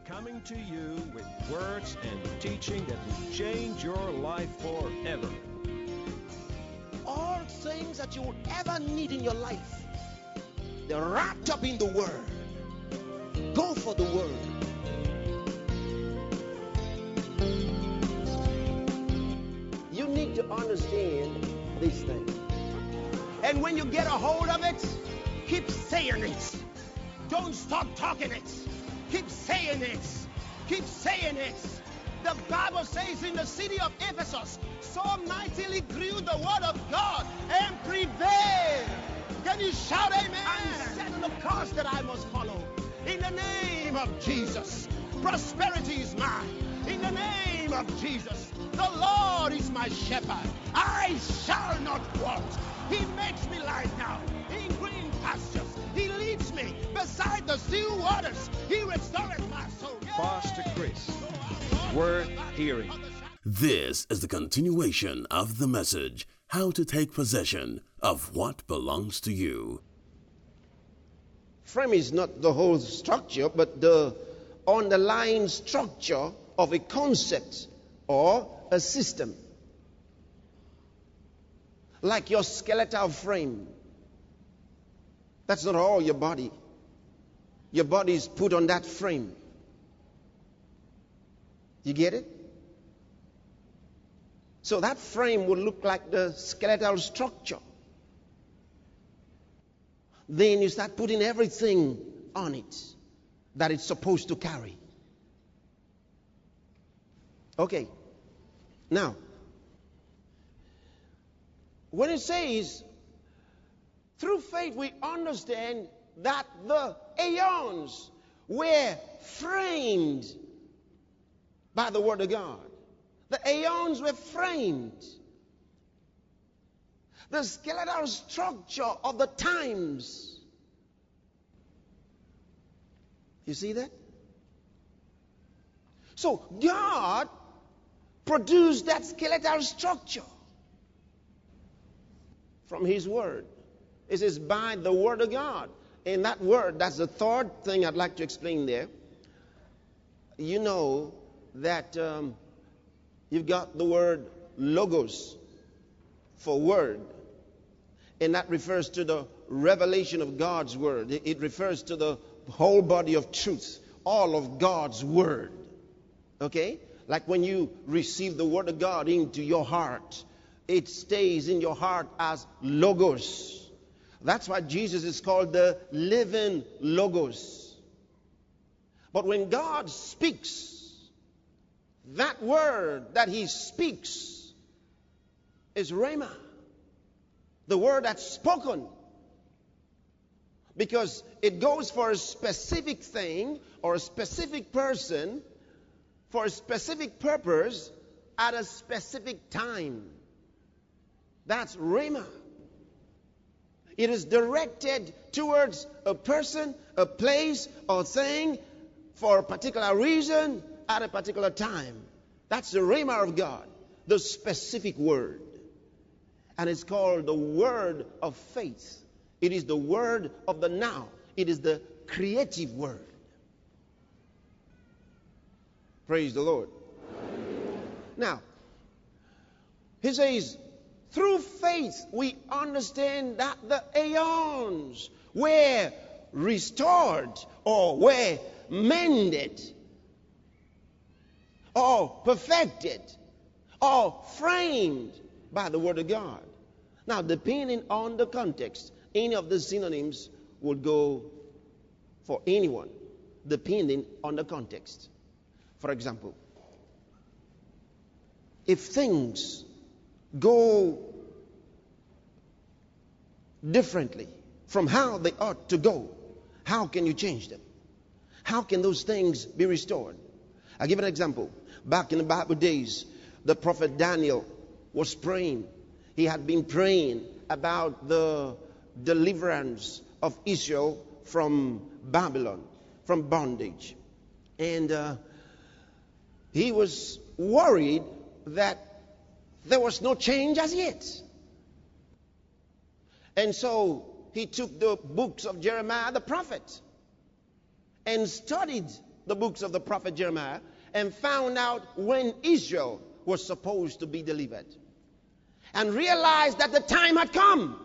coming to you with words and teaching that will change your life forever. All things that you would ever need in your life, they're wrapped up in the Word. Go for the Word. You need to understand these things. And when you get a hold of it, keep saying it. Don't stop talking it. Keep saying it. Keep saying it. The Bible says in the city of Ephesus, so mightily grew the word of God and prevailed. Can you shout amen? I'm setting the course that I must follow. In the name of Jesus, prosperity is mine. In the name of Jesus, the Lord is my shepherd. I shall not want. He makes me lie down in green pastures. He leads me beside the still waters. He restoreth my soul. Pastor Chris, worth hearing. This is the continuation of the message, How to Take Possession of What Belongs to You. Frame is not the whole structure, but the underlying structure of a concept or a system. Like your skeletal frame. That's not all your body. Your body is put on that frame. You get it? So that frame would look like the skeletal structure. Then you start putting everything on it that it's supposed to carry. Okay. Now, when it says, through faith we understand that the aeons were framed by the Word of God. The aeons were framed. The skeletal structure of the times. You see that? So God produced that skeletal structure from His Word. It says by the Word of God. And that word, that's the third thing I'd like to explain there. You know that you've got the word logos for word. And that refers to the revelation of God's word. It refers to the whole body of truth, all of God's word. Okay? Like when you receive the word of God into your heart, it stays in your heart as logos. That's why Jesus is called the living logos. But when God speaks, that word that He speaks is rhema. The word that's spoken. Because it goes for a specific thing or a specific person for a specific purpose at a specific time. That's rhema. It is directed towards a person, a place, or thing for a particular reason at a particular time. That's the rhema of God, the specific word. And it's called the word of faith. It is the word of the now. It is the creative word. Praise the Lord. Now, He says, through faith, we understand that the aeons were restored or were mended or perfected or framed by the Word of God. Now, depending on the context, any of the synonyms would go for anyone, depending on the context. For example, if things go differently from how they ought to go, how can you change them? How can those things be restored? I'll give an example. Back in the Bible days, the prophet Daniel was praying. He had been praying about the deliverance of Israel from Babylon, from bondage. And he was worried that there was no change as yet. And so he took the books of Jeremiah the prophet and studied the books of the prophet Jeremiah and found out when Israel was supposed to be delivered, and realized that the time had come.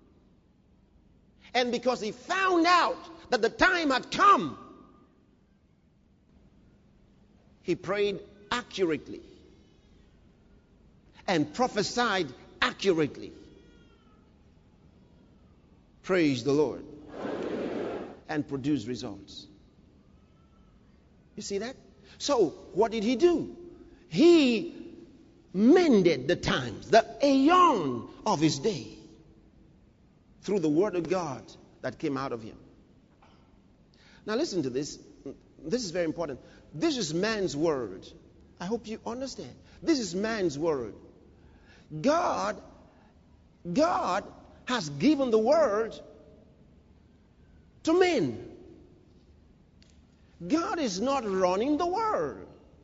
And because he found out that the time had come, he prayed accurately and prophesied accurately. Praise the Lord. And produced results. You see that? So, what did he do? He mended the times, the aeon of his day, through the word of God that came out of him. Now listen to this. This is very important. This is man's word. I hope you understand. This is man's word. God has given the word to men. God is not running the world.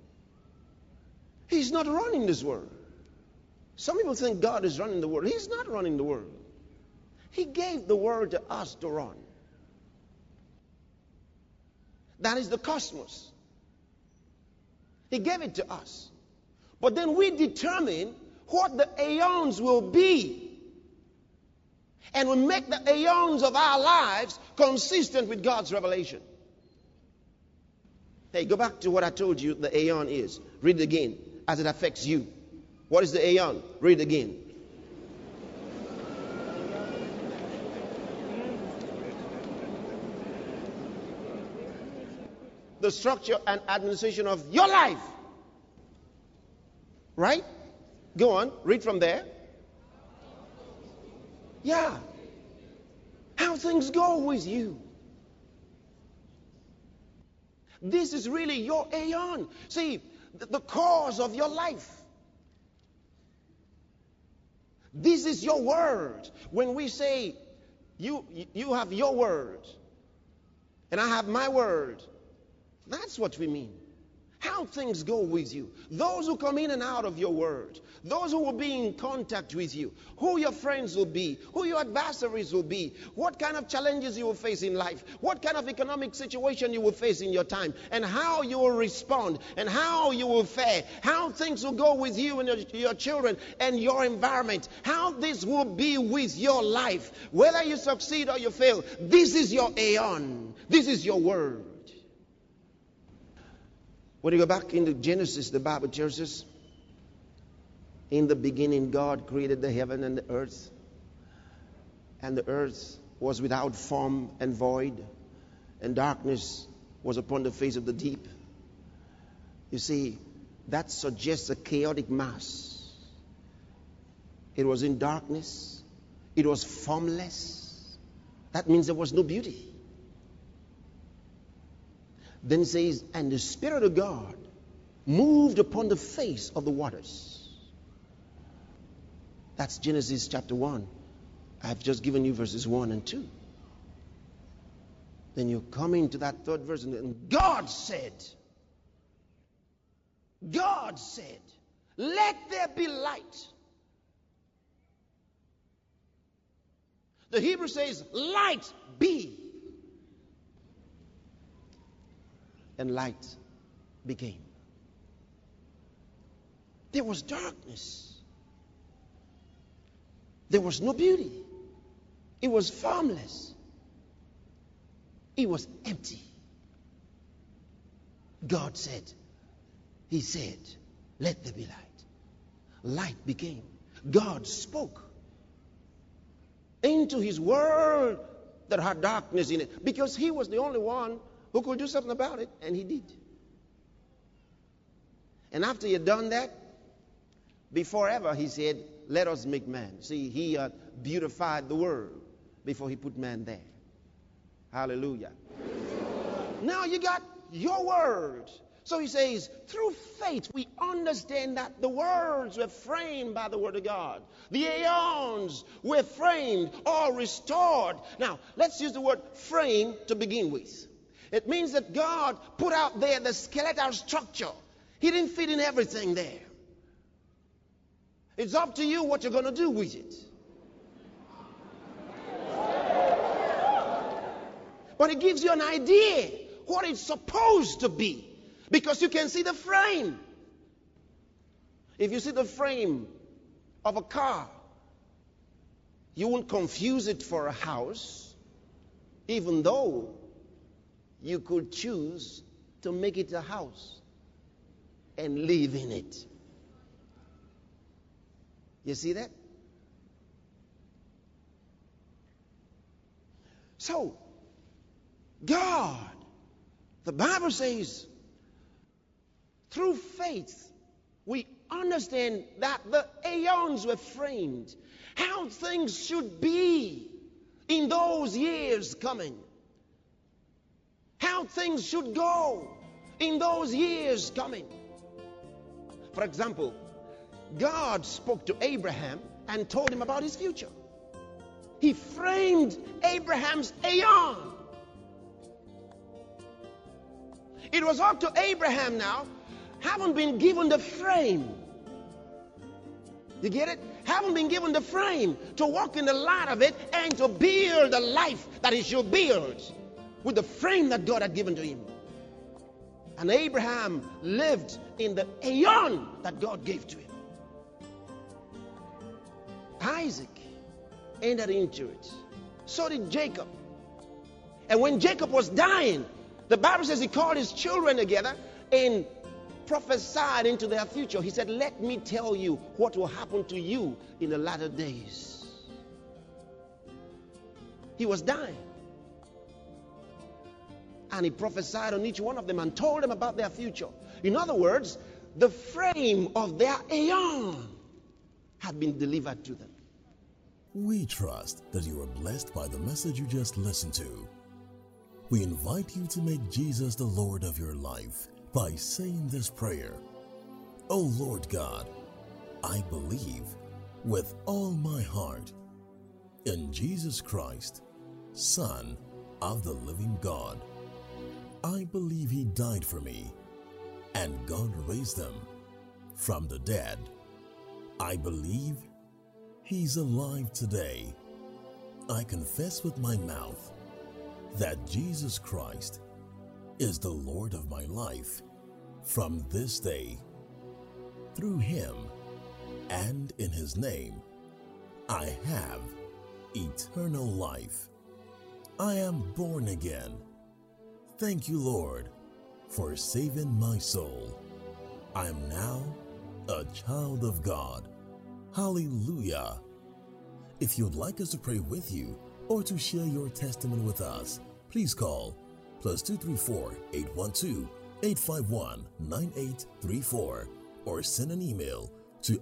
He's not running this world. Some people think God is running the world. He's not running the world. He gave the world to us to run. That is the cosmos. He gave it to us. But then we determine what the aeons will be. And we make the aeons of our lives consistent with God's revelation. Hey, go back to what I told you the aeon is. Read it again as it affects you. What is the aeon? Read it again. The structure and administration of your life. Right? Go on. Read from there. Yeah. How things go with you. This is really your aeon. See, the cause of your life. This is your word. When we say, you have your word, and I have my word, that's what we mean. How things go with you. Those who come in and out of your word. Those who will be in contact with you. Who your friends will be. Who your adversaries will be. What kind of challenges you will face in life. What kind of economic situation you will face in your time. And how you will respond. And how you will fare. How things will go with you and your children and your environment. How this will be with your life. Whether you succeed or you fail. This is your aeon. This is your word. When you go back into Genesis, the Bible tells us, in the beginning God created the heaven and the earth. And the earth was without form and void. And darkness was upon the face of the deep. You see, that suggests a chaotic mass. It was in darkness. It was formless. That means there was no beauty. Then it says, and the Spirit of God moved upon the face of the waters. That's Genesis chapter 1. I've just given you verses 1 and 2. Then you come into that third verse, and God said, let there be light. The Hebrew says, light be. And light became. There was darkness. There was no beauty. It was formless. It was empty. God said, He said, let there be light. Light became. God spoke into His world that had darkness in it, because He was the only one who could do something about it, and He did. And after He had done that, before ever He said, let us make man. See, He beautified the world before He put man there. Hallelujah. Now you got your word. So He says, through faith we understand that the worlds were framed by the word of God. The aeons were framed or restored. Now, let's use the word frame to begin with. It means that God put out there the skeletal structure. He didn't fit in everything there. It's up to you what you're going to do with it. But it gives you an idea what it's supposed to be. Because you can see the frame. If you see the frame of a car, you won't confuse it for a house, even though you could choose to make it a house and live in it. You see that? So, God, the Bible says, through faith, we understand that the aeons were framed, how things should be in those years coming, how things should go in those years coming. For example, God spoke to Abraham and told him about his future. He framed Abraham's aeon. It was up to Abraham now, having been given the frame. You get it? Having been given the frame to walk in the light of it and to build the life that he should build with the frame that God had given to him. And Abraham lived in the aeon that God gave to him. Isaac entered into it. So did Jacob. And when Jacob was dying, the Bible says he called his children together and prophesied into their future. He said, let me tell you what will happen to you in the latter days. He was dying. And he prophesied on each one of them and told them about their future. In other words, the frame of their aeon had been delivered to them. We trust that you are blessed by the message you just listened to. We invite you to make Jesus the Lord of your life by saying this prayer. Oh Lord God, I believe with all my heart in Jesus Christ, Son of the living God. I believe he died for me and God raised him from the dead. I believe he's alive today. I confess with my mouth that Jesus Christ is the Lord of my life from this day. Through him and in his name, I have eternal life. I am born again. Thank you, Lord, for saving my soul. I am now a child of God. Hallelujah. If you'd like us to pray with you or to share your testimony with us, please call +234 812 851 9834 or send an email to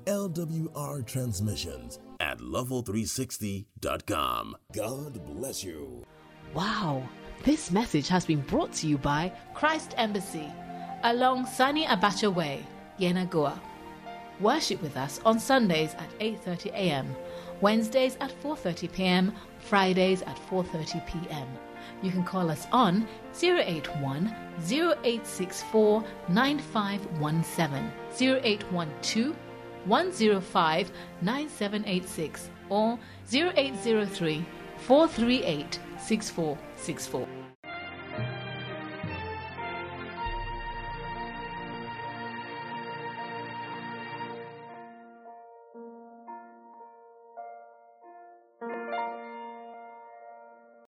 lwrtransmissions@level360.com. God bless you. Wow, this message has been brought to you by Christ Embassy along Sani Abacha Way, Yenagoa. Worship with us on Sundays at 8:30 a.m., Wednesdays at 4:30 p.m., Fridays at 4:30 p.m. You can call us on 081 0864 9517, 0812 105 9786 or 0803 438 6464.